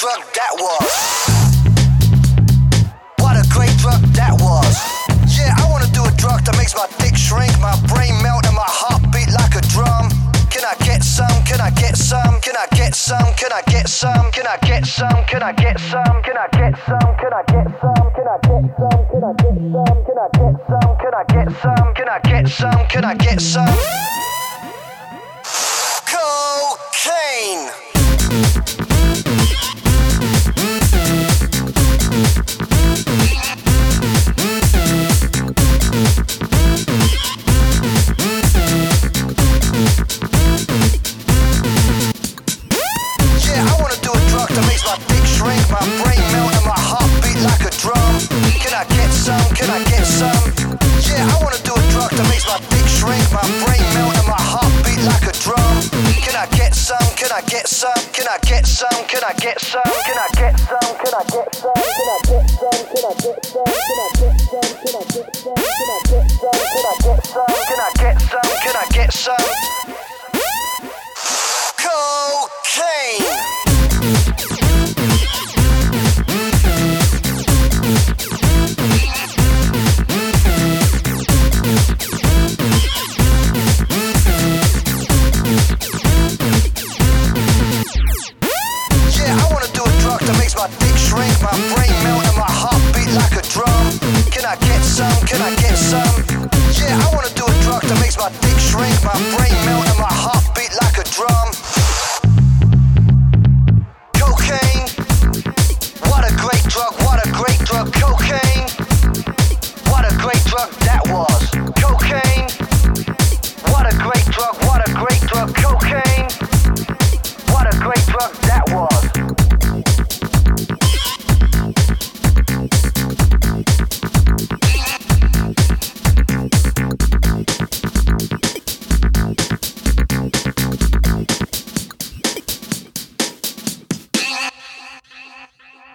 drug that was. What a great drug that was. Yeah, I wanna do a drug that makes my dick shrink, my brain melt and my heart beat like a drum. Can I get some? Can I get some? Can I get some? Can I get some? Can I get some? Can I get some? Can I get some? Can I get some? Can I get some? Can I get some? Can I get some? Can I get some? Can I get some? Can I get some? Cocaine. My brain melt and my heart beat like a drum. Can I get some? Can I get some? Yeah, I wanna do a drug that makes my dick shrink, my brain melt and my heart beat like a drum. Can I get some? Can I get some? Can I get some? Can I get some? Can I get some? Can I get some? Can I get some? Can I get some? Can I get some? Can I get some? Can I get some? Can I get some? Can I get some? Can I get some? Cocaine. My dick shrink, my brain melt and my heart beat like a drum. Can I get some? Can I get some? Yeah, I wanna do a drug that makes my dick shrink, my brain melt and my heart beat like a drum. Cocaine. What a great drug, what a great drug. Cocaine. What a great drug that was. Cocaine. What a great drug, what a great drug. Cocaine.